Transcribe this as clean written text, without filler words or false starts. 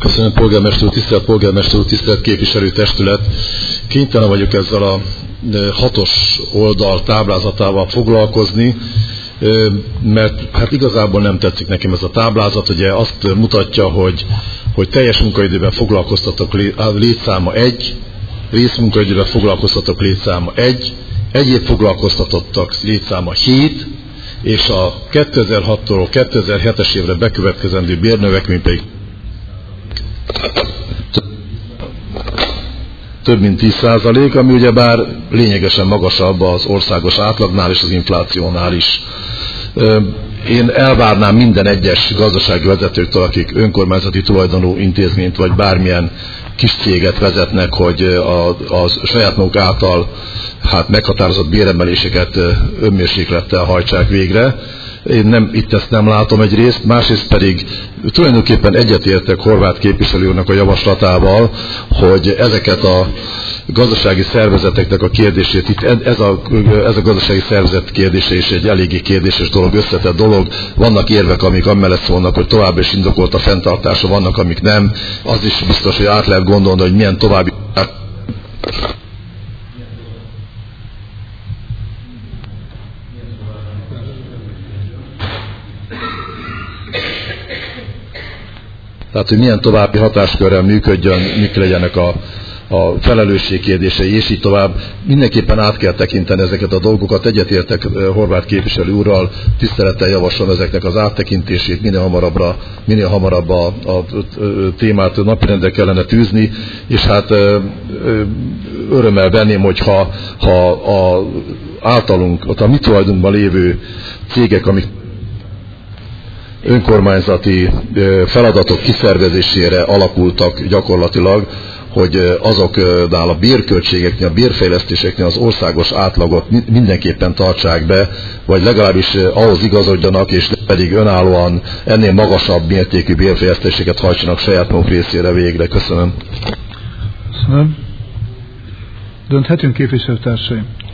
Köszönöm, polgármester úr, tisztelt képviselőtestület. Kénytelen vagyok ezzel a 6-os oldal táblázatával foglalkozni, mert hát igazából nem tetszik nekem ez a táblázat. Ugye azt mutatja, hogy teljes munkaidőben foglalkoztatók létszáma 1, részmunkaidőben foglalkoztatók létszáma 1, egyéb foglalkoztatottak létszáma 7, és a 2006-tól 2007-es évre bekövetkezendő bérnövekmény pedig több mint 10%, ami ugyebár lényegesen magasabb az országos átlagnál és az inflációnál is. Én elvárnám minden egyes gazdasági vezetőktől, akik önkormányzati tulajdonú intézményt vagy bármilyen kis céget vezetnek, hogy a saját maguk által meghatározott béremeléseket önmérséklettel hajtsák végre. Én itt ezt nem látom egyrészt, másrészt pedig tulajdonképpen egyetértek Horváth képviselő úrnak a javaslatával, hogy ezeket a gazdasági szervezeteknek a kérdését, itt ez a gazdasági szervezet kérdése is egy eléggé kérdéses dolog, összetett dolog. Vannak érvek, amik amellett szólnak, hogy továbbra is indokolt a fenntartása, vannak, amik nem. Az is biztos, hogy át lehet gondolni, hogy milyen további... Tehát, hogy milyen további hatáskörrel működjön, mik legyenek a felelősség kérdései, és így tovább. Mindenképpen át kell tekinteni ezeket a dolgokat. Egyetértek Horváth képviselő úrral, tisztelettel javaslom ezeknek az áttekintését, minél hamarabb a témát napirendre kellene tűzni, és hát örömmel venném, hogyha a általunk, a mi tulajdonunkban lévő cégek, amik önkormányzati feladatok kiszervezésére alakultak gyakorlatilag, hogy azoknál a bérköltségeknél, a bérfejlesztéseknél az országos átlagot mindenképpen tartsák be, vagy legalábbis ahhoz igazodjanak, és pedig önállóan ennél magasabb mértékű bérfejlesztéseket hajtsanak saját maguk részére végre. Köszönöm. Köszönöm. Dönthetünk, képviselőtársaim?